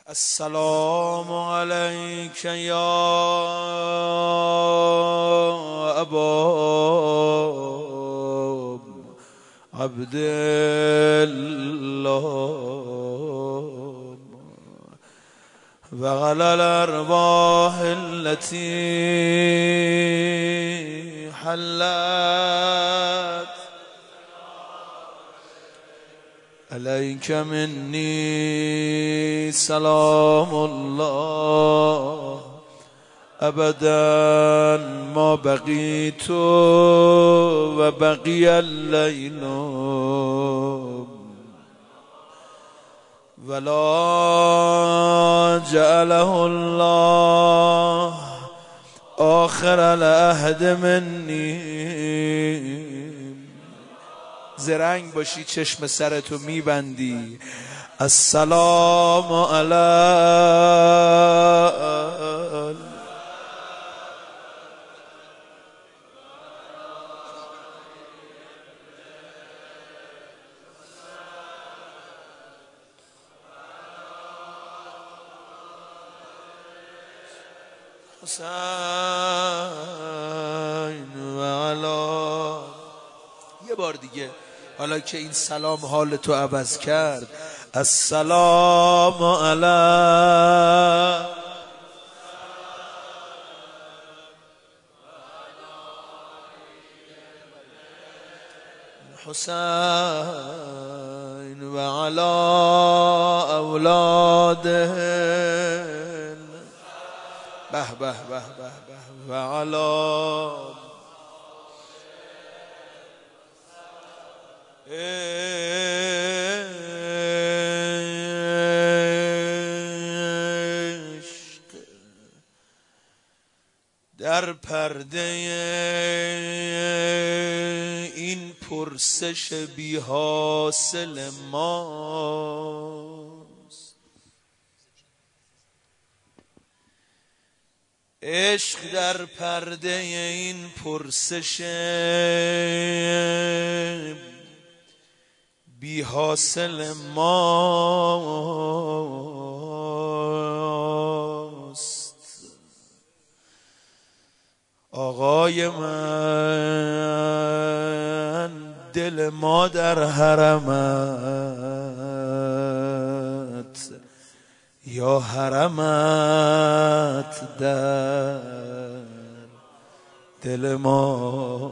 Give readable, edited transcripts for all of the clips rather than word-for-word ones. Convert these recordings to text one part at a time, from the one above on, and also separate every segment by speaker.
Speaker 1: السلام عليك يا أبا عبد الله وعلى الأرواح التي حلت عليك مني سلام الله أبدا ما بقيت وبقي الليل ولا جعله الله آخر العهد مني. زرنگ باشی چشم سرتو میبندی. السلام علی حسین و علی. یه بار دیگه حالا که این سلام حال تو عوض کرد. السلام علی حسین و علی اولاده به به به به به و علی در پرده این پرسش بی حاصل ماست. عشق در پرده این پرسش بی حاصل ماست. آقای من دل ما در حرمت یا حرمت در دل ما.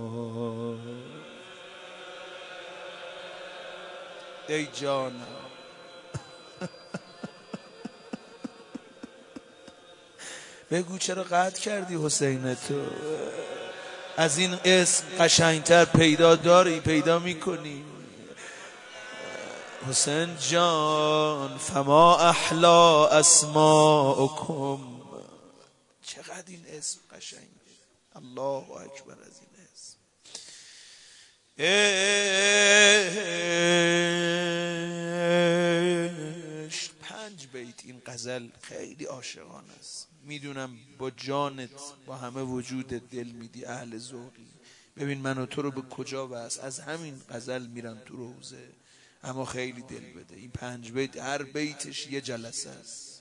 Speaker 1: ای جانم بگو چرا قطع کردی حسین؟ تو از این اسم قشنگتر پیدا میکنی حسین جان. فما احلا اسماءکم. چقدر این اسم قشنگه. الله اکبر از این اسم. عشق 5 بیت این غزل خیلی عاشقانه است. میدونم با جانت با همه وجودت دل میدی اهل ذوقی. ببین من و تو رو به کجا بس. از همین غزل میرم تو روزه. اما خیلی دل بده. این 5 بیت هر بیتش یه جلسه است.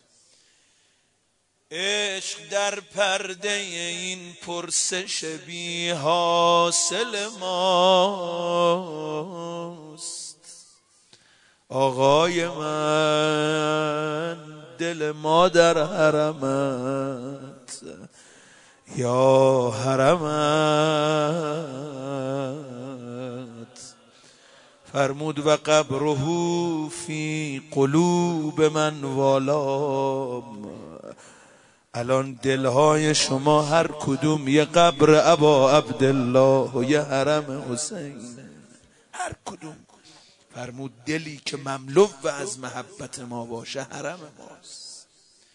Speaker 1: عشق در پرده این پرسش بی حاصل ماست. آقای من دل ما در حرمت یا حرمت. فرمود و قبره فی قلوب من والام. الان دلهای شما هر کدوم یه قبر ابا عبدالله و یه حرم حسین. هر کدوم. فرمود دلی که مملو از محبت ما باشه حرم ماست.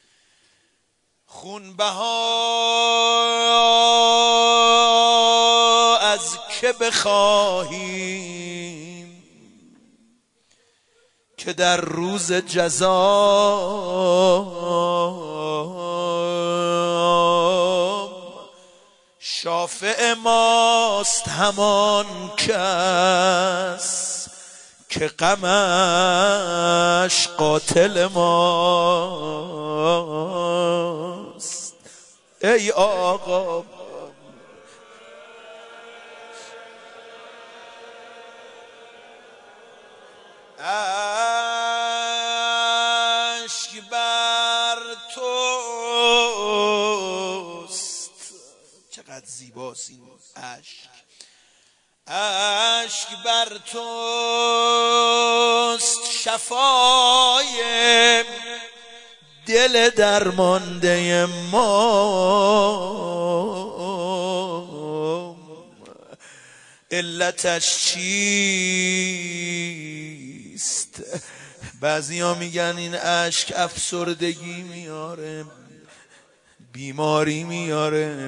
Speaker 1: خونبها از که بخواهیم که در روز جزا شافع ماست همان کس که غمش قاتل ماست. ای آقا اشک بر توست. چقدر زیباست این اشک بر توست شفای دل درمانده ما. علتش چیست؟ بعضیا میگن این اشک افسردگی میاره، بیماری میاره.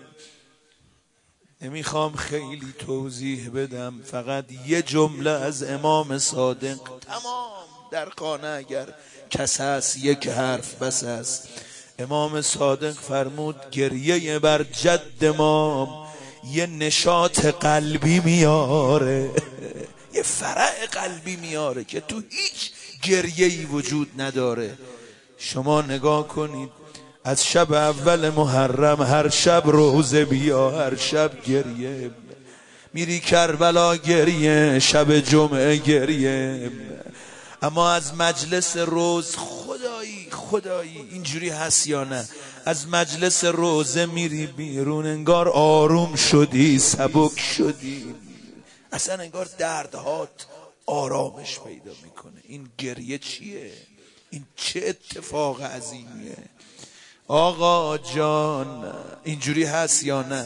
Speaker 1: نمیخوام خیلی توضیح بدم، فقط یه جمله از امام صادق تمام در خانه اگر کس هست یک حرف بس است. امام صادق فرمود گریه بر جد ما یه نشاط قلبی میاره، یه فرح قلبی میاره که تو هیچ گریه‌ای وجود نداره. شما نگاه کنید از شب اول محرم هر شب روزه بیا، هر شب گریه، میری کربلا گریه، شب جمعه گریه. اما از مجلس روز خدایی اینجوری هست یا نه؟ از مجلس روزه میری بیرون انگار آروم شدی، سبک شدی، اصلا انگار دردهات آرامش پیدا میکنه. این گریه چیه؟ این چه اتفاق عظیمیه؟ آقا جان اینجوری هست یا نه؟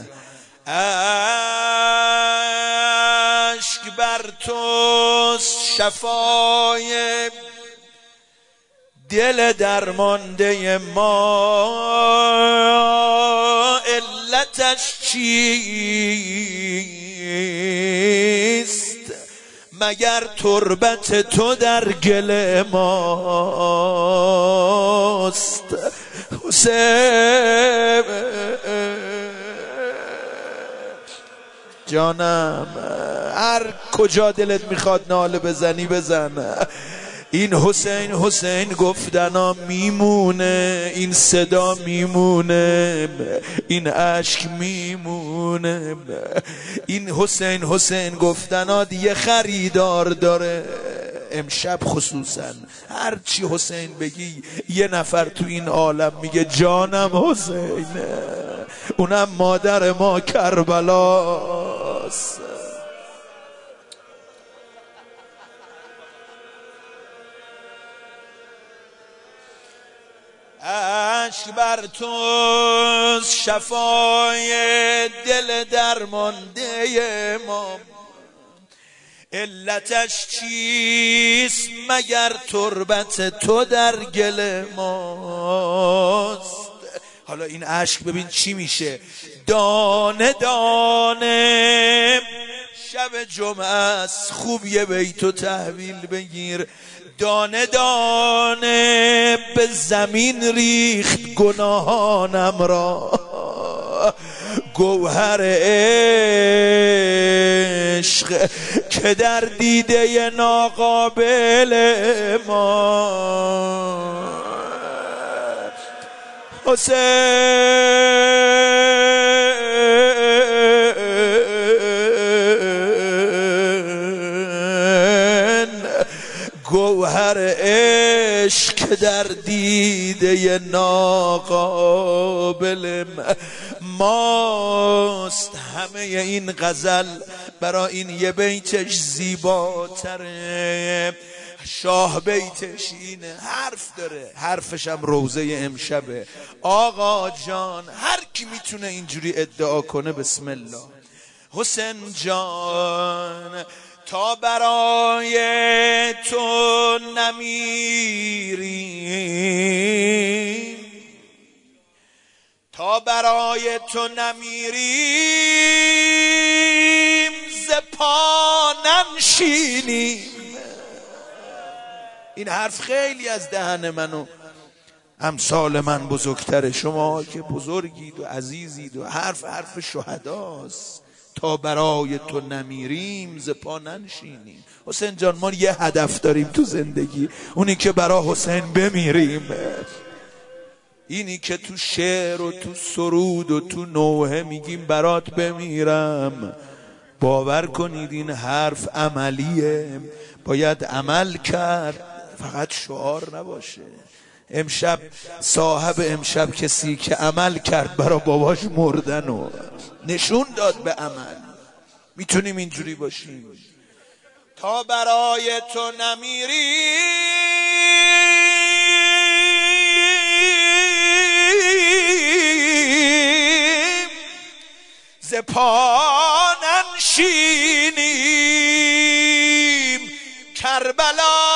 Speaker 1: اشک بر توست شفای دل درمانده ما. علتش چیست؟ مگر تربت تو در گل ماست. حسین جانم، هر کجا دلت میخواد ناله بزنی بزن. این حسین گفتنا میمونه، این صدا میمونه، این اشک میمونه. این حسین گفتنا دیگه خریدار داره. امشب خصوصا هر چی حسین بگی یه نفر تو این عالم میگه جانم حسین، اونم مادر ما کربلاست. اشک بر توست شفای دل درمانده ما. علتش چیست؟ مگر تربت تو در گل ماست. حالا این اشک ببین چی میشه. دانه دانه شب جمعه است، خوب یه بیتو تحویل بگیر. دانه دانه به زمین ریخت گناهانم را، گوهر عشق که در دیده ناقابل ما. گوهر عشق در دیده ناقابل ماست. همه این غزل برای این یه بیتش زیباتره. شاه بیتش اینه، حرف داره، حرفش هم روزه امشبه. آقا جان هر کی میتونه اینجوری ادعا کنه بسم الله. حسین جان تا برای تو نمیریم، تا برای تو نمیریم ز پا ننشینیم. این حرف خیلی از دهن من و امثال من بزرگتره. شما که بزرگید و عزیزید و حرف شهداست. تا برای تو نمیریم ز پا ننشینیم. حسین جان ما یه هدف داریم تو زندگی، اونی که برای حسین بمیریم. اینی که تو شعر و تو سرود و تو نوحه میگیم برات بمیرم، باور کنید این حرف عملیه، باید عمل کرد، فقط شعار نباشه. امشب صاحب امشب کسی که عمل کرد برا باباش مردن و نشون داد به عمل. میتونیم اینجوری باشیم. تا برای تو نمیریم ز پا ننشینیم. کربلا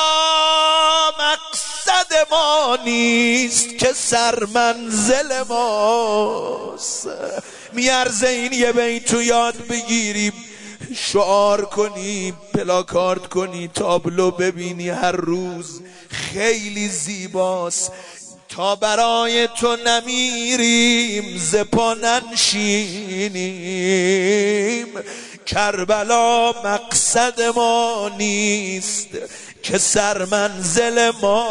Speaker 1: مقصد ما نیست که سرمنزل ماست. میارزه این یه بیت تو یاد بگیریم، شعار کنی، پلاکارد کنی، تابلو ببینی هر روز، خیلی زیباست. تا برای تو نمیریم ز پا ننشینیم. کربلا مقصد ما نیست که سرمنزل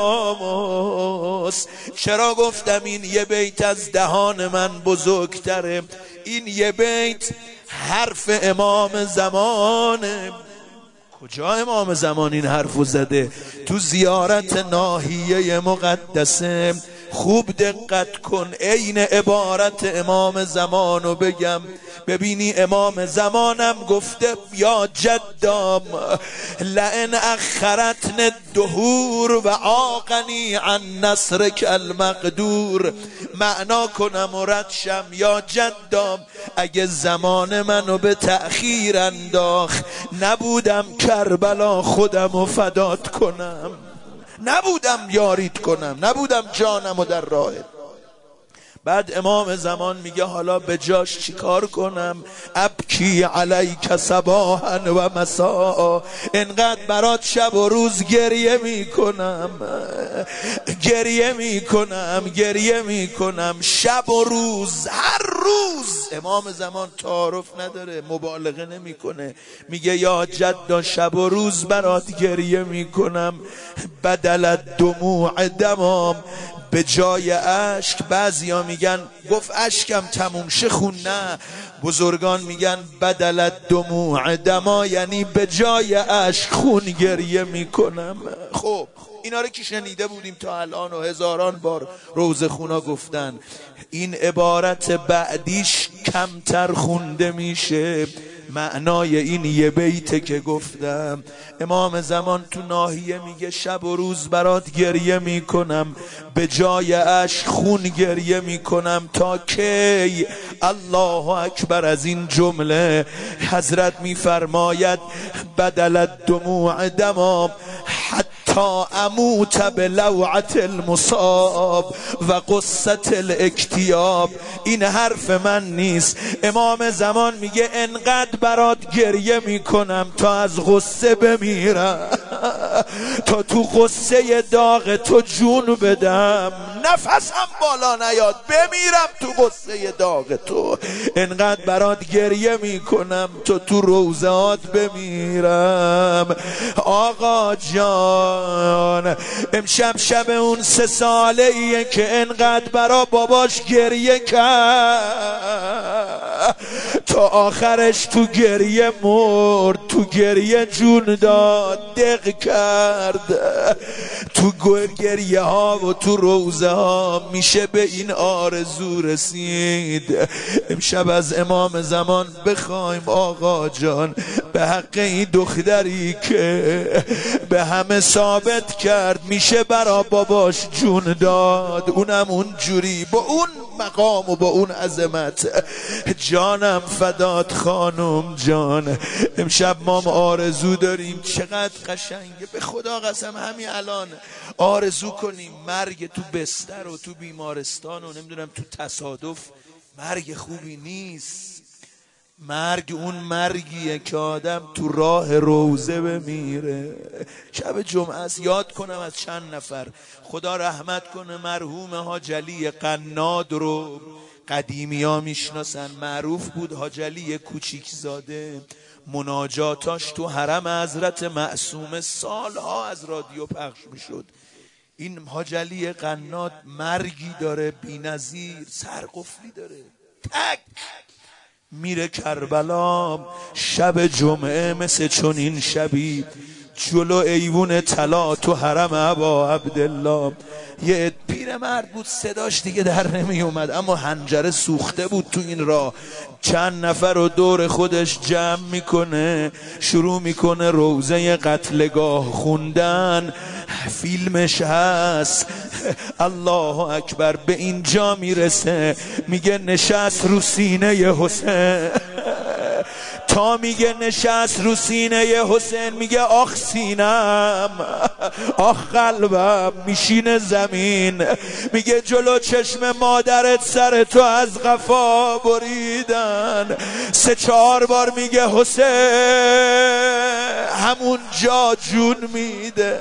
Speaker 1: ماست. چرا گفتم این یه بیت از دهان من بزرگتره؟ این یه بیت حرف امام زمانه. کجا امام زمان این حرفو زده؟ تو زیارت ناحیه مقدسه. خوب دقت کن، عین عبارت امام زمانو بگم ببینی. امام زمانم گفته یا جدام لئن اخرتن الدهور و عاقنی عن نصرک المقدور. معنا کنم و ردشم، یا جدام اگه زمان منو به تأخیر انداخت، نبودم کربلا خودمو فدات کنم، نبودم یاریت کنم، نبودم جانمو در راهت. بعد امام زمان میگه حالا به جاش چیکار کنم؟ ابکی علیک صباحا و مساء. انقدر برات شب و روز گریه میکنم، گریه میکنم، گریه میکنم، شب و روز، هر روز. امام زمان تعارف نداره، مبالغه نمیکنه، میگه یا جد شب و روز برات گریه میکنم. بدل الدموع دمام، به جای اشک. بعضیا میگن گفت اشکم تموم شه خون، نه، بزرگان میگن بدل الدموع دما، یعنی به جای اشک خون گریه میکنم. خب اینا رو که شنیده بودیم تا الان و هزاران بار روزه خونا گفتن. این عبارت بعدیش کمتر خونده میشه. معنای این یه بیته که گفتم، امام زمان تو ناحیه میگه شب و روز برات گریه میکنم، به جای اشک خون گریه میکنم. تا کی؟ الله اکبر. از این جمله حضرت میفرماید بدل الدموع دما حتی اموت بلوعة المصاب و قصة الاکتیاب. این حرف من نیست. امام زمان میگه انقدر برات گریه میکنم تا از غصه بمیرم، تا تو غصه داغ تو جون بدم، نفسم بالا نیاد، بمیرم تو غصه داغ تو. انقدر برات گریه میکنم تا تو روزات بمیرم. آقا جان امشب شب اون 3 ساله‌ایه که انقدر برا باباش گریه کرد، تا آخرش تو گریه مرد، تو گریه جون داد، دق کرد. تو گریه ها و تو روزه ها میشه به این آرزو رسید. امشب از امام زمان بخوایم آقا جان به حق این دختری که به همه ثابت کرد میشه برا باباش جون داد، اونم اون جوری با اون مقام و با اون عظمت. جانم فدات خانم جان. امشب ما آرزو داریم، چقدر قشنگه، به خدا قسم همین الان آرزو کنیم مرگ تو بستر و تو بیمارستان و نمیدونم تو تصادف. مرگ خوبی نیست. مرگ اون مرگیه که آدم تو راه روزه بمیره. شب جمعه است. یاد کنم از چند نفر، خدا رحمت کنه مرحوم حاج علی قناد رو، قدیمی ها میشناسن، معروف بود حاج علی کوچیک زاده. مناجاتاش تو حرم حضرت معصومه سالها از رادیو پخش میشد. این حاج علی قنات مرگی داره بی‌نظیر، سرقفلی داره، تک میره کربلا شب جمعه مثل چون این شبی جلو ایوون طلا تو حرم ابا عبدالله. یه پیرمرد بود صداش دیگه در نمی اومد، اما حنجره سوخته بود تو این راه. چند نفر رو دور خودش جمع میکنه، شروع میکنه روزه قتلگاه خوندن. فیلمش هست. الله اکبر. به اینجا میرسه میگه نشست رو سینه حسین. تا میگه نشست رو سینه حسین میگه آخ سینم، آخ قلبم میشینه زمین. میگه جلو چشم مادرت سر تو از قفا بریدن. 3-4 بار میگه حسین، همون جا جون میده.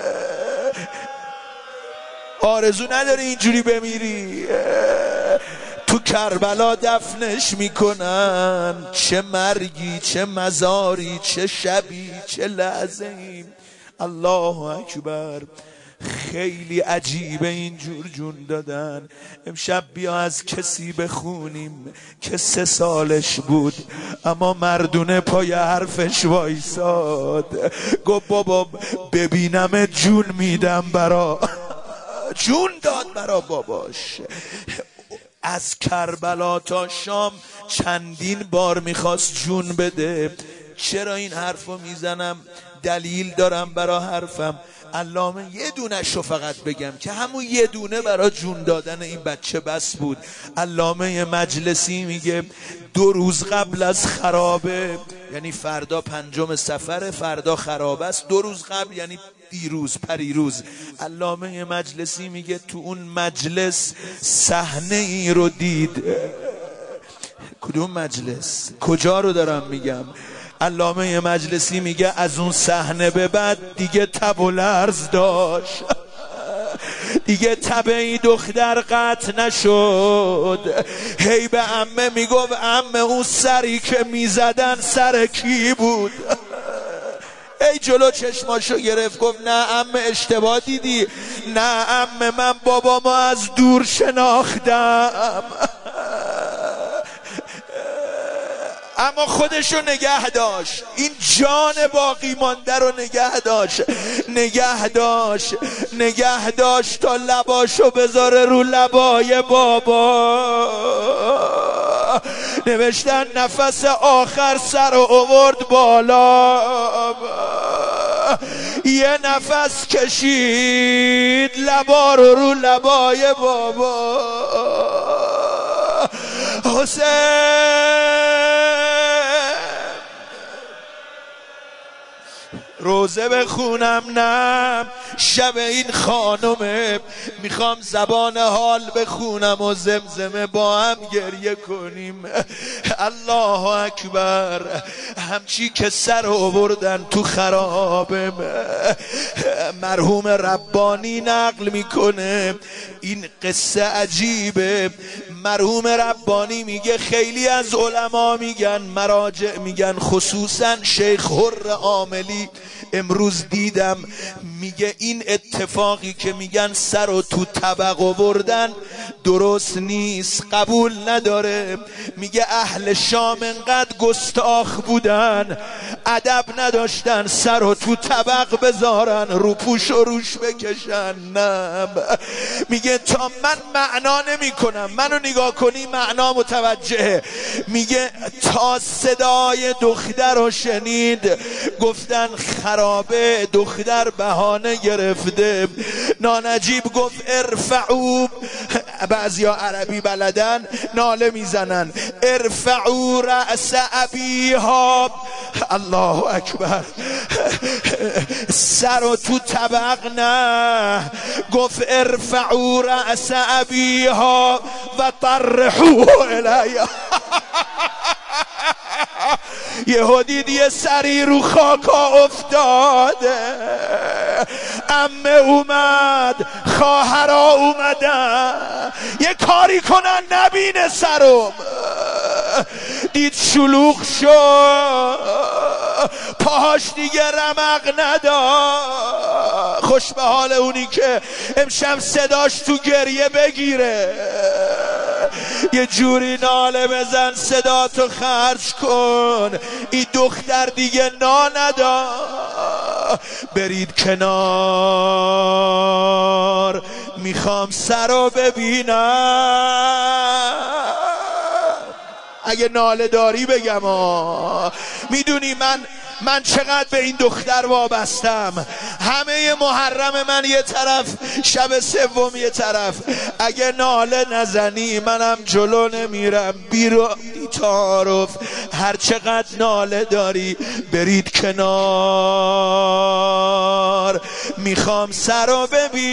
Speaker 1: آرزو نداری اینجوری بمیری؟ تو کربلا دفنش میکنن. چه مرگی، چه مزاری، چه شبی، چه لحظه‌ای. الله اکبر. خیلی عجیبه اینجور جون دادن. امشب بیا از کسی بخونیم که 3 سالش بود اما مردونه پای حرفش وایساد. گفت بابا ببینم جون میدم برا. جون داد برا باباش. از کربلا تا شام چندین بار میخواست جون بده. چرا این حرفو میزنم؟ دلیل دارم برا حرفم. علامه یه دونه‌شو فقط بگم که همون یه دونه برا جون دادن این بچه بس بود. علامه مجلسی میگه 2 روز قبل از خرابه، یعنی فردا 5 صفر، فردا خرابه است، 2 روز قبل یعنی دیروز، پریروز. علامه مجلسی میگه تو اون مجلس صحنه ای رو دید. کدوم مجلس؟ کجا رو دارم میگم؟ علامه مجلسی میگه از اون صحنه به بعد دیگه تب و لرز داشت. دیگه تب این دختر قطع نشد. هی به عمه میگفت عمه اون سری که میزدن سر کی بود؟ ای جلو چشماشو گرفت گفت نه عمه اشتباه دیدی. نه عمه من بابامو از دور شناختم. اما خودشو نگه داشت. این جان باقی مانده رو نگه داشت تا لباشو بذاره رو لبای بابا. نوشتن نفس آخر سر رو آورد بالا، یه نفس کشید لبا رو لبای بابا. حسین روزه بخونم نه شب این خانومه، میخوام زبان حال بخونم و زمزمه با هم گریه کنیم. الله اکبر. همچی که سر آوردن تو خرابه. مرحوم ربانی نقل میکنه این قصه عجیبه. مرحوم ربانی میگه خیلی از علما میگن، مراجع میگن، خصوصا شیخ حر عاملی امروز دیدم میگه این اتفاقی که میگن سر رو تو طبق آوردن درست نیست، قبول نداره. میگه اهل شام انقدر گستاخ بودن، ادب نداشتن سر رو تو طبق بذارن، رو پوش و روش بکشن. نه میگه تا من معنا نمی کنم، منو نگاه کنی معنا متوجهه. میگه تا صدای دختر رو شنید گفتن خرابه، دختر بهانه گرفته. نانجیب گفت ارفعو، بعضیا عربی بلدن ناله میزنن، ارفعو رأس ابیها. الله اکبر. سر و تو طبق نه، گفت ارفعو رأس ابیها و طرحوه الیها. یه حدید یه سری رو خاکا افتاده. عمه اومد، خواهرها اومدن، یه کاری کنن نبینه سرم. دید شلوغ شد، پاهاش دیگه رمق نداد. خوش به حال اونی که امشب صداش تو گریه بگیره. یه جوری ناله بزن صداتو خرج کن، این دختر دیگه نا ندا. برید کنار، میخوام سرو ببینم. اگه ناله داری بگم میدونی من چقدر به این دختر وابستم. همه محرم من یه طرف، شب سوم یه طرف. اگه ناله نزنی منم جلو نمیرم. بی تعارف هر چقدر ناله داری برید کنار، میخوام سرو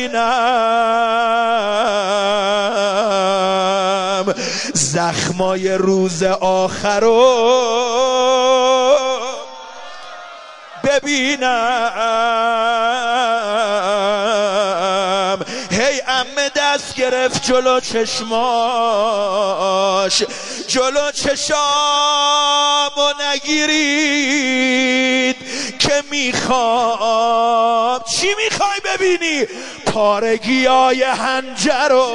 Speaker 1: ببینم. زخمای روز آخرو ببینم. هی عمه دست گرفت جلو چشماش، جلو چشامو نگیرید که میخوام. چی میخوای ببینی؟ پارگیای هنجرو.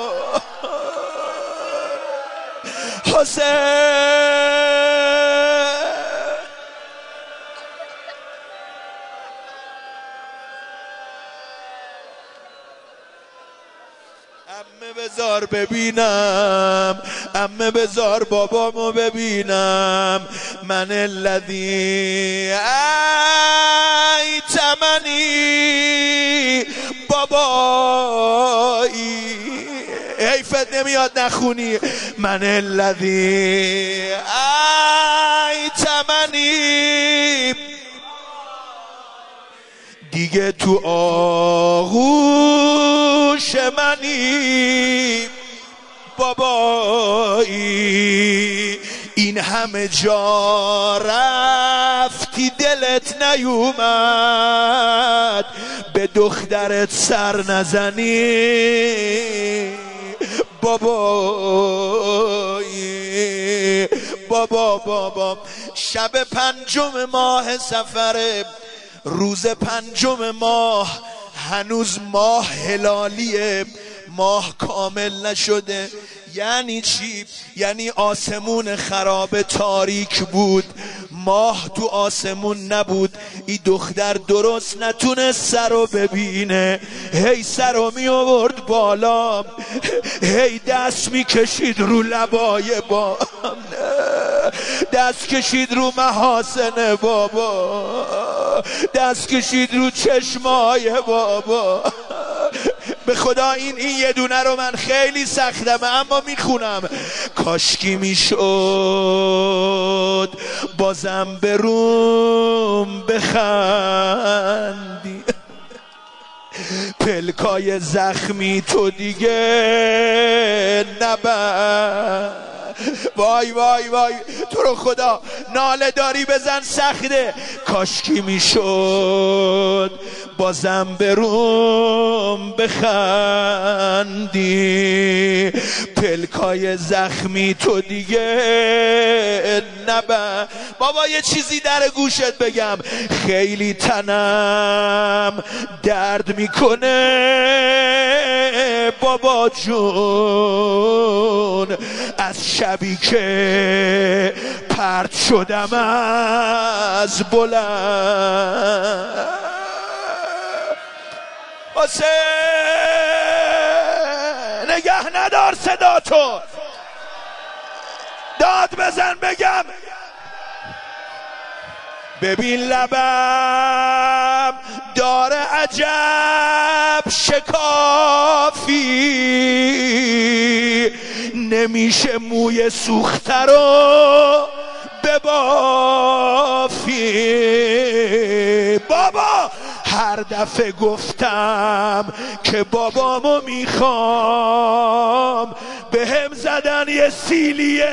Speaker 1: حسین عمه بذار ببینم، عمه بذار بابامو ببینم. من الذی ایتمنی بابایی. حیفت نمیاد نخونی. من الذی ایتمنی، دیگه تو آغوش منی بابایی. این همه جا رفتی دلت نیومد به دخترت سر نزنی بابایی. بابا شب 5 ماه سفر، روز 5 ماه، هنوز ماه هلالیه، ماه کامل نشده. یعنی چی؟ یعنی آسمون خراب تاریک بود، ماه تو آسمون نبود. این دختر درست نتونست سرو ببینه. هی سرو می آورد بالا، هی دست می کشید رو لبای با، دست کشید رو محاسن بابا، دست کشید رو چشمای بابا. به خدا این یه دونه رو من خیلی سختم اما میخونم. کاشکی میشد بازم به روم بخندی، پلکای زخمی تو دیگه نبر. وای وای وای تو رو خدا ناله داری بزن سخته. کاشکی میشد بازم به روم بخندی، پلکای زخمی تو دیگه نبر. بابا یه چیزی در گوشت بگم، خیلی تنم درد میکنه بابا جون، از شبی که پرت شدم از بلند. حسین نگه ندار صداتو، داد بزن بگم. ببین لبم داره عجب شکافی، نمیشه موی سوخته رو ببافی. بابا هر دفعه گفتم که بابامو میخوام، به هم زدن یه سیلیه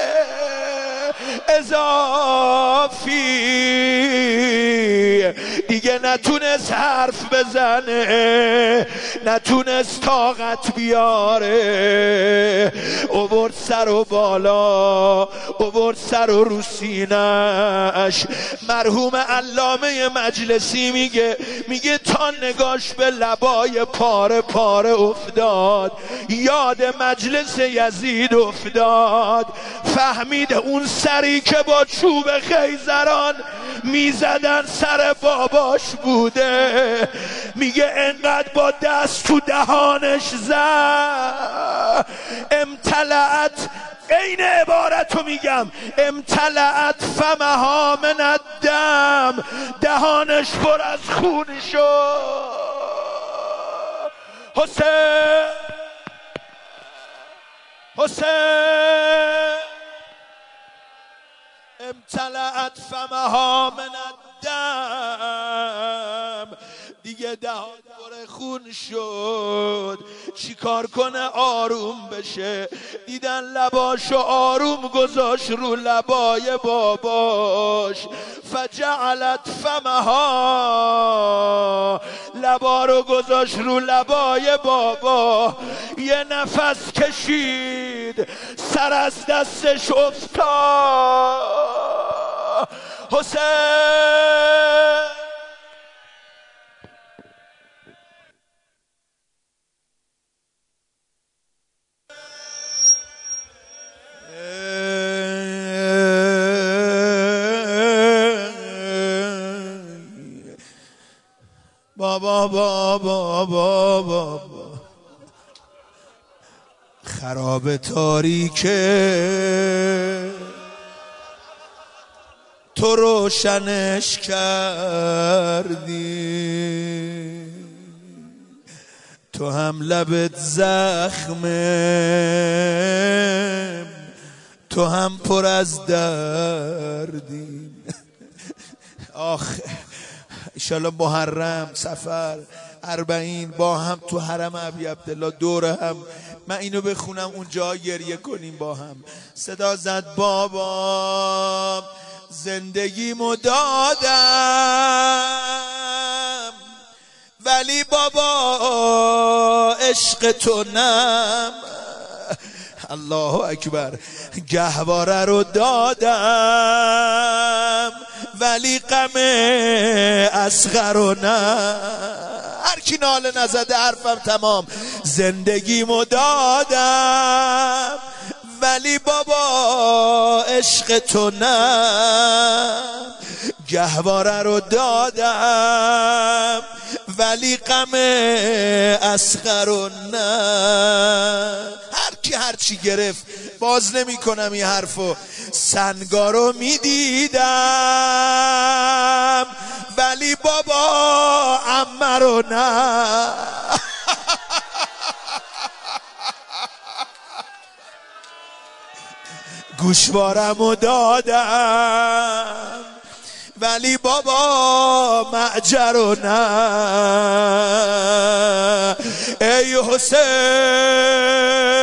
Speaker 1: اضافی. دیگه نتونست حرف بزنه، نتونست طاقت بیاره، اوورد سر و بالا، اوورد سر و رو سینه‌اش. مرحوم علامه مجلسی میگه تا نگاش به لبای پاره پاره افتاد، یاد مجلس یزید افتاد، فهمید اون سری که با چوب خیزران میزدن سر باباش بوده. میگه انقدر با دست تو دهانش زد، امتلأت، این عبارتو میگم، امتلأت فمها من الدم، دهانش پر از خون شد. حسین امتلأت فمها من الدم، دیگه دهان پر خون شد. چی کار کنه آروم بشه؟ دیدن لباشو آروم گذاشت رو لبای باباش، فجعلت فمها، لبا رو گذاشت رو لبای بابا، یه نفس کشید، سر از دستش افتاد. حسین بابا خراب تاریکه تو روشنش کردی، تو هم لبت زخمه، تو هم پر از دردی. آخه ایشالا محرم، سفر، 40 با هم تو حرم ابی عبدالله دور هم، من اینو بخونم اونجا گریه کنیم با هم. صدا زد بابا زندگیمو دادم، ولی بابا عشق تو نم. الله اکبر. گهواره رو دادم ولی غم اصغر رو نه. هر کی ناله نزده حرفم تمام. زندگیمو دادم ولی بابا عشق تو نه. گهواره رو دادم ولی غم اصغر رو نه. هر کی هر چی گرفت باز نمی کنم این حرفو. سنگارو می دیدم ولی بابا عمه رو نه. گوشوارمو دادم ولی بابا معجر رو نه. ای حسین